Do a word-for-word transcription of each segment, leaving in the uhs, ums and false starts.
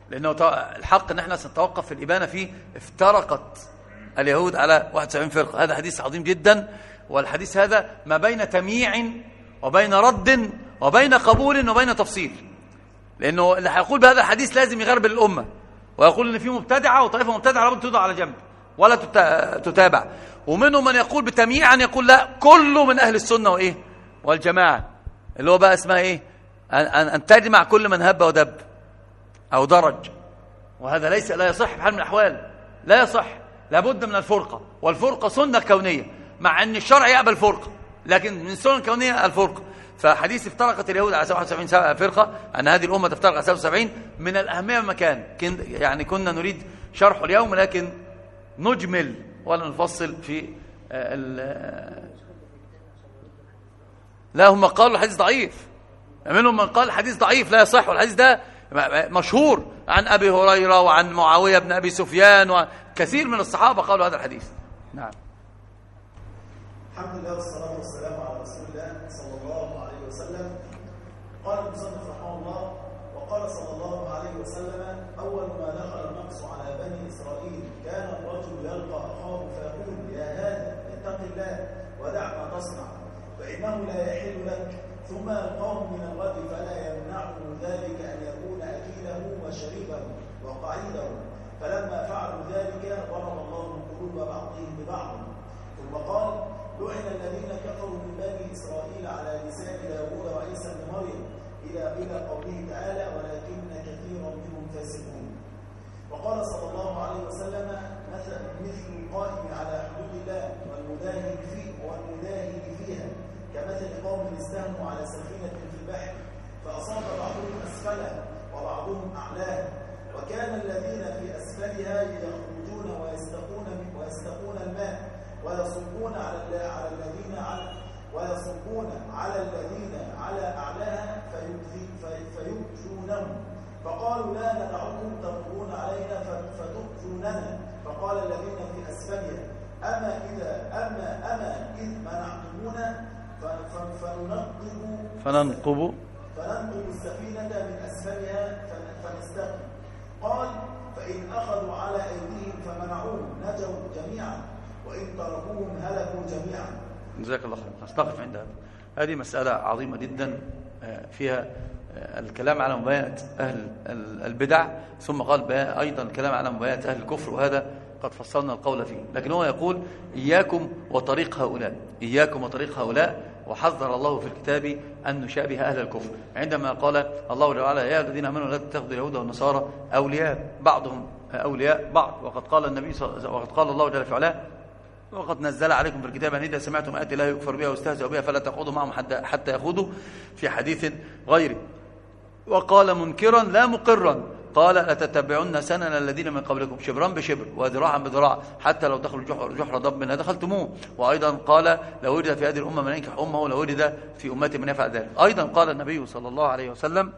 لأنه الحق أن احنا سنتوقف في الإبانة فيه. افترقت اليهود على واحد وسبعين فرقة، هذا حديث عظيم جدا، والحديث هذا ما بين تمييع وبين رد وبين قبول وبين تفصيل، لأنه اللي هيقول بهذا الحديث لازم يغربل الأمة ويقول إن في مبتدعة وطائفة مبتدعة لابد توضع على جنب ولا تتابع، ومنهم من يقول بتمييعا يقول لا كله من أهل السنة وإيه والجماعة، اللي هو بقى اسمها إيه أن, أن تجمع كل من هب ودب أو درج، وهذا ليس لا يصح بحال من الأحوال، لا يصح، لابد من الفرقة، والفرقة سنة كونية، مع أن الشرع يقبل فرقة، لكن من السنة الكونية الفرقة. فحديث افترقت اليهود على واحد وسبعين فرقة، أن هذه الأمة تفترق على سبعة وسبعين من الأهمية بمكان، يعني كنا نريد شرحه اليوم لكن نجمل ولا نفصل في لا هم قالوا الحديث ضعيف، منهم من قال الحديث ضعيف لا يصح، والحديث ده مشهور عن أبي هريرة وعن معاوية بن أبي سفيان وكثير من الصحابة قالوا هذا الحديث. نعم. الحمد لله والصلاة والسلام على رسول الله صلى الله عليه وسلم. قال المصنف رحمه الله: وقال صلى الله عليه وسلم: أول ما دخل النقص على بني إسرائيل كان الرجل يلقى أخاه فيقول: يا هذا اتق الله ودع ما تصنع فإنه لا يحل لك، ثم يلقاه من الغد فلا يمنعه ذلك أن يكون أكيله وشريبه وقعيده، فلما فعلوا ذلك ضرب الله قلوب بعضهم ببعض. ثم قال: لعن الذين كفروا من بني إسرائيل على لسان داوود وعيسى بن مريم إلى إلى قوله تعالى: ولكن كثيرا منهم فاسقون. وقال صلى الله عليه وسلم: مثل مثل القائم على حدود الله والمداهن فيه والمداهن فيها كمثل قوم استهموا على سفينة في البحر فأصاب بعضهم أسفلها وبعضهم أعلاها، وكان الذين في أسفلها يخرجون ويستقون ويستقون الماء ويصبون على على الذين على ويصبون على الذين على أعلاها فيؤذونهم، فقالوا: لا ندعكم تمرون علينا فتؤذوننا. فقال الذين في أسفلها: أما إذا أما أما إذ منعتمونا فننقب فننقب فننقب السفينة من أسفلها فنستقي. قال: فإن أخذوا على أيديهم فمنعوهم نجوا جميعا، وإن تركوهم هلكوا جميعا. جزاك الله خير. نستقف عند هذا. هذه مسألة عظيمة جدا فيها الكلام على مبايعة أهل البدع، ثم قال أيضا الكلام على مبايعة أهل الكفر، وهذا قد فصلنا القول فيه. لكن هو يقول: إياكم وطريق هؤلاء، إياكم وطريق هؤلاء، وحذر الله في الكتاب أن نشابه أهل الكفر، عندما قال الله تعالى: يا الذين آمنوا لا تتخذوا اليهود والنصارى أولياء بعضهم أولياء بعض. وقد قال النبي وقد قال الله جل وعلا: وقد نزل عليكم في الكتاب أن إذا سمعتم آيات لا يكفر بها واستهزئوا بها فلا تقعدوا معهم حتى حتى يخوضوا في حديث غيره. وقال منكرا لا مقرا، قال: لتتبعن سنن الذين من قبلكم شبرا بشبر وذراعا بذراع حتى لو دخلوا جحر, جحر ضب لا دخلتموه. وأيضا قال: لو وجد في هذه الأمة من ينكح أمه لو وجد في أمتي من يفعل ذلك. أيضا قال النبي صلى الله عليه وسلم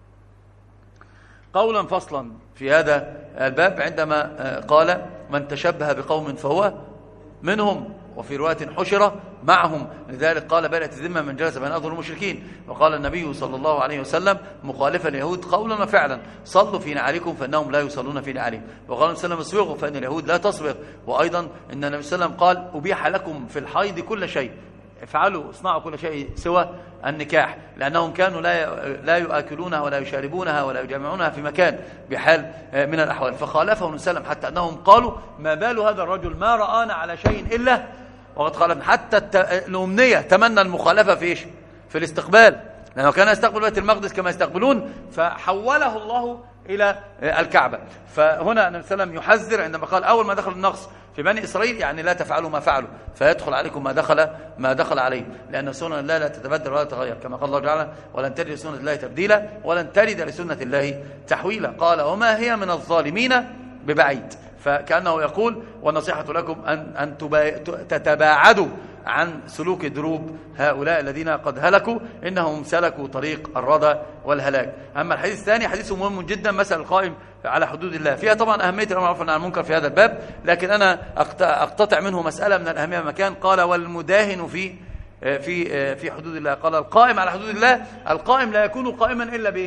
قولا فصلا في هذا الباب عندما قال: من تشبه بقوم فهو منهم، وفي رواية حشرة معهم. لذلك قال: بلت الذمة من جلس بين أظهر المشركين. وقال النبي صلى الله عليه وسلم مخالفا اليهود قولا وفعلا: صلوا في نعالكم فإنهم لا يصلون في نعالهم. وقال النبي صلى الله عليه وسلم: اصبغوا فإن اليهود لا تصبغ. وأيضا إن النبي صلى الله عليه وسلم قال: أبيح لكم في الحيض كل شيء، افعلوا اصنعوا كل شيء سوى النكاح، لأنهم كانوا لا لا يؤكلونها ولا يشاربونها ولا يجامعونها في مكان بحال من الأحوال. فخالفهم النبي صلى الله عليه وسلم حتى أنهم قالوا: ما بال هذا الرجل ما رآنا على شيء إلا وقد خالف. حتى الأمنية تمنى المخالفة في إيش؟ في الاستقبال، لأنه كان يستقبل بيت المقدس كما يستقبلون، فحوله الله إلى الكعبة. فهنا النبي صلى الله عليه وسلم يحذر عندما قال: أول ما دخل النقص في بني إسرائيل يعني لا تفعلوا ما فعلوا فيدخل عليكم ما دخل ما دخل عليه، لأن سنن الله لا تتبدل ولا تتغير، كما قال الله تعالى: ولن تجد لسنة الله تبديلا ولن تجد لسنة الله تحويلا. قال: وما هي من الظالمين ببعيد. فكأنه يقول: والنصيحة لكم أن, أن تتباعدوا عن سلوك دروب هؤلاء الذين قد هلكوا، إنهم سلكوا طريق الردى والهلاك. أما الحديث الثاني حديث مهم جدا، مسألة القائم على حدود الله، فيها طبعا أهمية الأمر بالمعروف والنهي عن المنكر في هذا الباب، لكن أنا أقتطع منه مسألة من الأهمية مكان. قال: والمداهن في في في حدود الله. قال: القائم على حدود الله، القائم لا يكون قائما إلا بإيه؟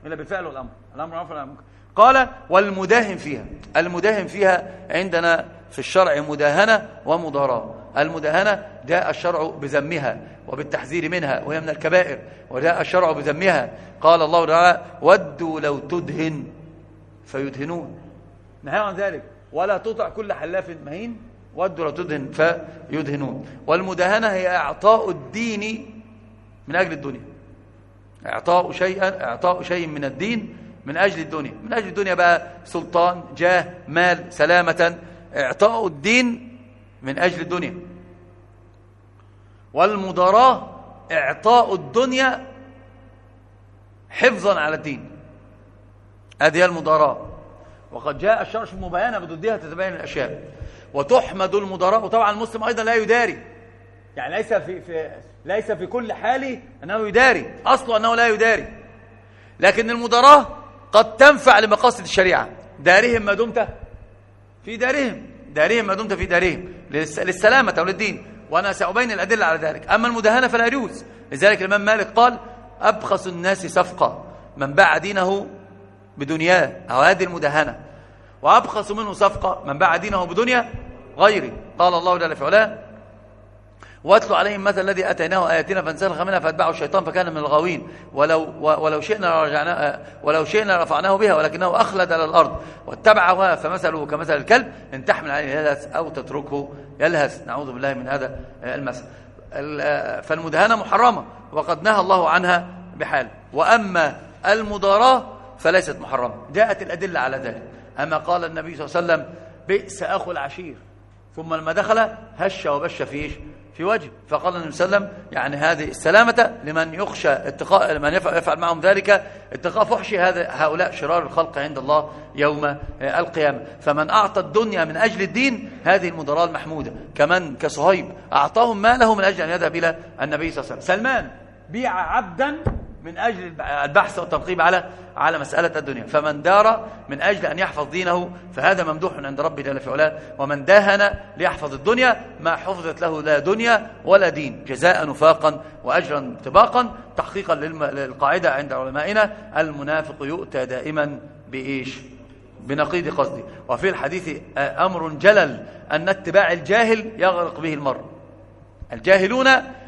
إلا بالفعل والأمر، الأمر معروف والنهي عن المنكر. قال والمداهن فيها. المداهن فيها عندنا في الشرع مداهنة ومضاراة. المداهنة جاء الشرع بذمها وبالتحذير منها وهي من الكبائر، وجاء الشرع بذمها. قال الله تعالى ودوا لو تدهن فيدهنون، نهى عن ذلك. ولا تطع كل حلاف مهين ودوا لو تدهن فيدهنون. والمداهنة هي إعطاء الدين من أجل الدنيا، إعطاء شيئا إعطاء شيء من الدين من أجل الدنيا. من أجل الدنيا بقى سلطان، جاه، مال، سلامة. إعطاء الدين من أجل الدنيا. والمضاراة إعطاء الدنيا حفظا على الدين. هذه المضاراة. وقد جاء الشرع في مبينة بضدها تتبين الأشياء. وتحمد المضاراة. وطبعا المسلم أيضا لا يداري، يعني ليس في, في ليس في كل حال أنه يداري، أصله أنه لا يداري. لكن المضاراة قد تنفع لمقاصد الشريعة. دارهم ما دمت في دارهم، دارهم ما دمت في دارهم، للسلامة أو للدين. وأنا سأبين الأدلة على ذلك. أما المداهنة فلا يجوز. لذلك الإمام مالك قال أبخس الناس صفقة من باع دينه بدنياه، أو هذه المداهنة. وأبخس منه صفقة من باع دينه بدنيا غيره. قال الله جل في علاه واتلو عليهم مثل الذي اتيناه اياتنا فانسلخ منها فاتبعه الشيطان فكان من الغاوين ولو ولو شئنا رجعنا ولو شئنا رفعناه بها ولكنه اخلد على الارض واتبع هواه فمثله كمثل الكلب ان تحمل عليه يلهث او تتركه يلهث. نعوذ بالله من هذا المثل. فالمداهنه محرمه وقد نهى الله عنها بحال. واما المضاراة فليست محرمه، جاءت الادله على ذلك. اما قال النبي صلى الله عليه وسلم بئس اخو العشير، ثم لما دخل هش وبش فيه في وجه. فقال النبي صلى الله عليه وسلم يعني هذه السلامة لمن يخشى اتقاء من يفعل معهم ذلك اتقاء فحش هذا هؤلاء شرار الخلق عند الله يوم القيامة. فمن أعطى الدنيا من أجل الدين هذه المضاراة المحمودة. كمن كصهيب أعطاهم ماله من أجل أن يذهب إلى النبي صلى الله عليه وسلم. سلمان بيع عبدا من أجل البحث والتنقيب على على مسألة الدنيا. فمن دار من أجل أن يحفظ دينه فهذا ممدوح عند ربه جل في علاه. ومن داهن ليحفظ الدنيا ما حفظت له لا دنيا ولا دين، جزاء نفاقا وأجرا طباقا، تحقيقا للقاعدة عند علمائنا المنافق يؤتى دائما بإيش؟ بنقيض قصده. وفي الحديث أمر جلل أن اتباع الجاهل يغرق به المرء. الجاهلون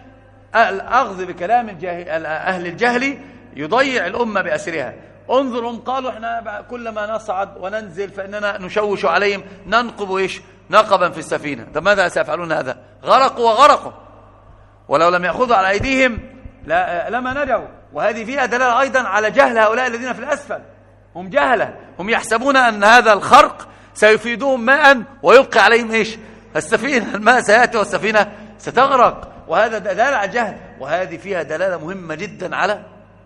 الأخذ بكلام الجاهل أهل الجهل يضيع الأمة بأسرها. انظرهم قالوا احنا كلما نصعد وننزل فإننا نشوش عليهم ننقب إيش؟ نقبا في السفينة. طب ماذا سيفعلون هذا؟ غرقوا وغرقوا، ولو لم يأخذوا على أيديهم لا لما نجوا. وهذه فيها دلالة أيضا على جهل هؤلاء الذين في الأسفل. هم جهلة، هم يحسبون أن هذا الخرق سيفيدهم ماء ويبقى عليهم إيش؟ السفينة، الماء سيأتي والسفينة ستغرق. وهذا دلالة على الجهل. وهذه فيها دلالة مهمة جدا على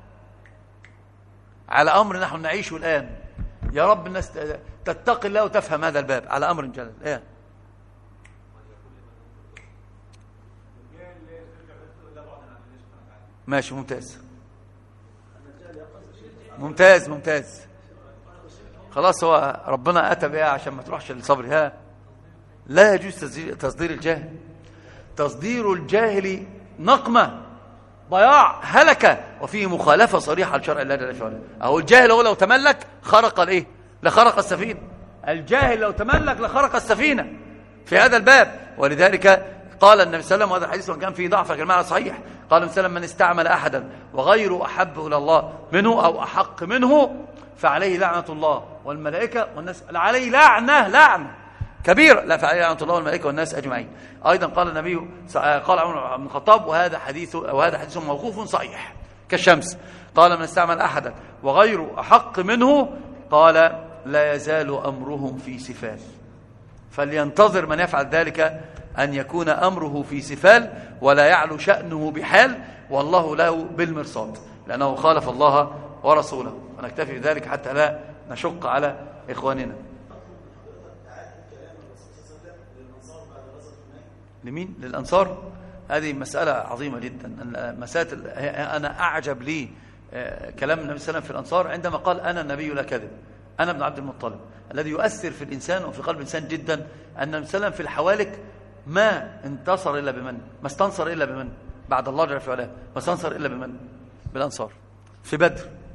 على أمر نحن نعيشه الآن. يا رب الناس تتقي الله وتفهم هذا الباب على أمر جلل. إيه؟ ماشي، ممتاز ممتاز ممتاز. خلاص هو ربنا أتى بها عشان ما تروحش للصبر. ها، لا يجوز تصدير الجاهل. تصدير الجاهل نقمة، ضياع، هلكة، وفيه مخالفة صريحة لشرع الله جل وعلا. أهو الجاهل هو لو تملك خرق الإيه؟ لخرق السفينة. الجاهل لو تملك لخرق السفينة في هذا الباب. ولذلك قال النبي صلى الله عليه وسلم، وهذا الحديث وكان فيه ضعف لكن المعنى صحيح، قال النبي صلى الله عليه وسلم من استعمل أحدا وغيره أحب إلى الله منه أو أحق منه فعليه لعنة الله والملائكة والناس. عليه لعنة لعنة كبيرة، لا فعليه لعنة الله والملائكة والناس أجمعين. أيضا قال النبي قال عمر بن الخطاب وهذا حديث وهذا حديث موقوف صحيح كالشمس، قال من استعمل أحدا وغيره أحق منه قال لا يزال أمرهم في سفال. فلينتظر من يفعل ذلك أن يكون أمره في سفال ولا يعلو شأنه بحال، والله له بالمرصاد، لأنه خالف الله ورسوله. ونكتفي بذلك حتى لا نشق على إخواننا. لمين؟ للأنصار. هذه مسألة عظيمة جدا. مسألة أنا أعجب لي كلام النبي صلى الله عليه وسلم في الأنصار عندما قال أنا النبي لا كذب، أنا ابن عبد المطلب. الذي يؤثر في الإنسان وفي قلب الإنسان جدا أن النبي صلى الله عليه وسلم في الحوالك ما انتصر إلا بمن؟ ما استنصر إلا بمن؟ بعد الله جل وعلا ما استنصر إلا بمن؟ بالأنصار. في بدر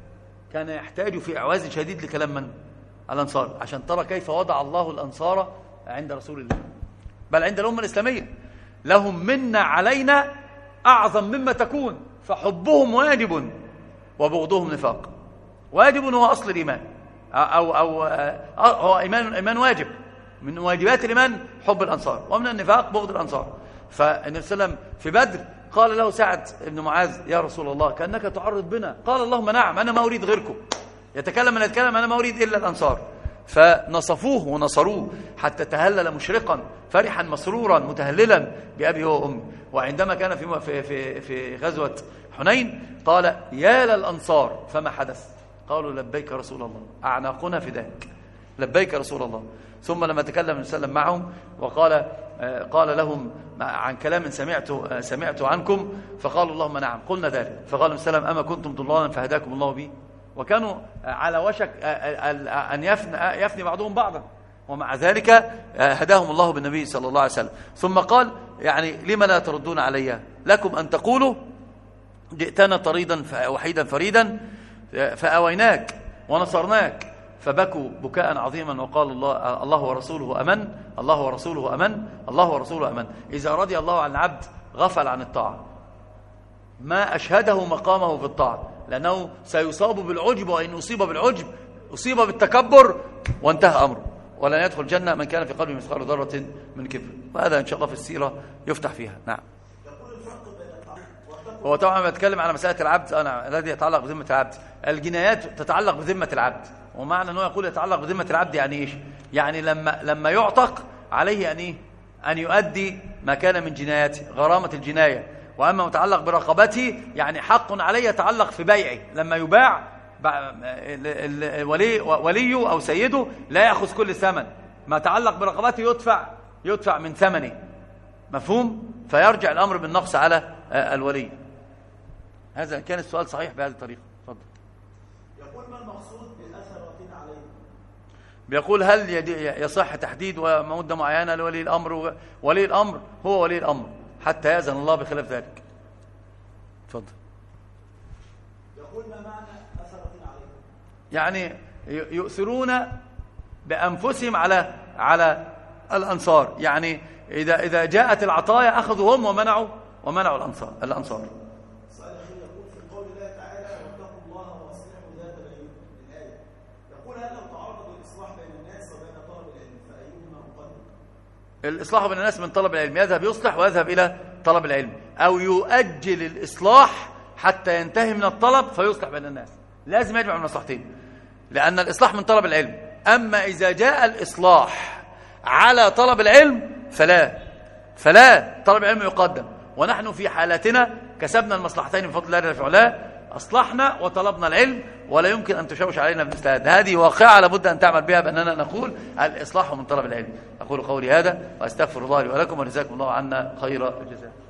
كان يحتاج في إعواز شديد لكلام من؟ الأنصار، عشان ترى كيف وضع الله الأنصار عند رسول الله، بل عند الأمة الإسلامية. لهم منا علينا أعظم مما تكون، فحبهم واجب وبغضهم نفاق. واجب هو أصل الإيمان، أو, أو, أو هو إيمان, إيمان واجب، من واجبات الإيمان حب الأنصار، ومن النفاق بغض الأنصار. فالنبي صلى الله عليه وسلم في بدر قال له سعد بن معاذ: يا رسول الله كأنك تعرض بنا. قال: اللهم نعم، أنا ما أريد غيركم. يتكلم من يتكلم، أنا ما أريد إلا الأنصار. فنصفوه ونصروه حتى تهلل مشرقا فرحا مسرورا متهللا بأبي وأمي. وعندما كان في في في, في غزوة حنين قال: يا للأنصار فما حدث؟ قالوا: لبيك رسول الله، أعناقنا فداك، لبيك رسول الله. ثم لما تكلم النبي صلى الله عليه وسلم معهم وقال قال لهم عن كلام سمعت سمعت عنكم، فقالوا: اللهم نعم، قلنا ذلك. فقال النبي صلى الله عليه وسلم: أما كنتم ضلالا فهداكم الله به. وكانوا على وشك أن يفني, يفني بعضهم بعضا، ومع ذلك هداهم الله بالنبي صلى الله عليه وسلم. ثم قال: يعني لما لا تردون علي؟ لكم أن تقولوا جئتنا طريدا وحيدا فريدا فأويناك ونصرناك. فبكوا بكاء عظيما وقال: الله, الله ورسوله أمن، الله ورسوله أمن، الله ورسوله أمن. إذا رضي الله عن العبد غفل عن الطاعة، ما أشهده مقامه في الطاعة، لأنه سيصاب بالعجب، وإن أصيب بالعجب أصيب بالتكبر وانتهى أمره، ولن يدخل الجنة من كان في قلبه مثقال ذرة من كبر. وهذا إن شاء الله في السيرة يفتح فيها. نعم. هو طبعا بتكلم على مسألة العبد أنا الذي يتعلق بذمة العبد. الجنايات تتعلق بذمة العبد، ومعنى أنه يقول يتعلق بذمة العبد يعني إيش؟ يعني لما لما يعتق عليه أن إيه؟ أن يؤدي ما كان من جنايات غرامة الجناية. وأما متعلق برقبته يعني حق عليه يتعلق في بيعه، لما يباع ولي وليه أو سيده لا يأخذ كل الثمن، ما تعلق برقبته يدفع يدفع من ثمنه. مفهوم؟ فيرجع الأمر بالنقص على الولي. هذا كان السؤال صحيح بهذه الطريقة. تفضل. يقول: ما المقصود بأثرة عليه؟ بيقول: هل يصح تحديد ومدة معينة لولي الأمر؟ ولي الأمر هو ولي الأمر حتى يأذن الله بخلاف ذلك. تفضل. يقول: ما معنى أثرة عليه؟ يعني يؤثرون بأنفسهم على على الأنصار، يعني إذا إذا جاءت العطايا أخذوا هم ومنعوا ومنعوا الأنصار الأنصار. السؤال الأخير يقول: في قول الله تعالى: واتقوا الله واصلحوا ذات بينكم، الآية يقول: هل لو تعرض الإصلاح بين الناس وبين طلب العلم فأيهما مقدم؟ الإصلاح بين الناس من طلب العلم، يذهب يصلح ويذهب إلى طلب العلم، أو يؤجل الإصلاح حتى ينتهي من الطلب فيصلح بين الناس. لازم يجمع من مصلحتين، لأن الإصلاح من طلب العلم. أما إذا جاء الإصلاح على طلب العلم فلا فلا طلب العلم يقدم. ونحن في حالتنا كسبنا المصلحتين بفضل الله جل وعلا، أصلحنا وطلبنا العلم، ولا يمكن أن تشوش علينا بمثل هذا. هذه واقعة لابد أن تعمل بها، بأننا نقول الإصلاح من طلب العلم. أقول قولي هذا وأستغفر الله لي ولكم، وجزاكم الله عنا خير الجزاء.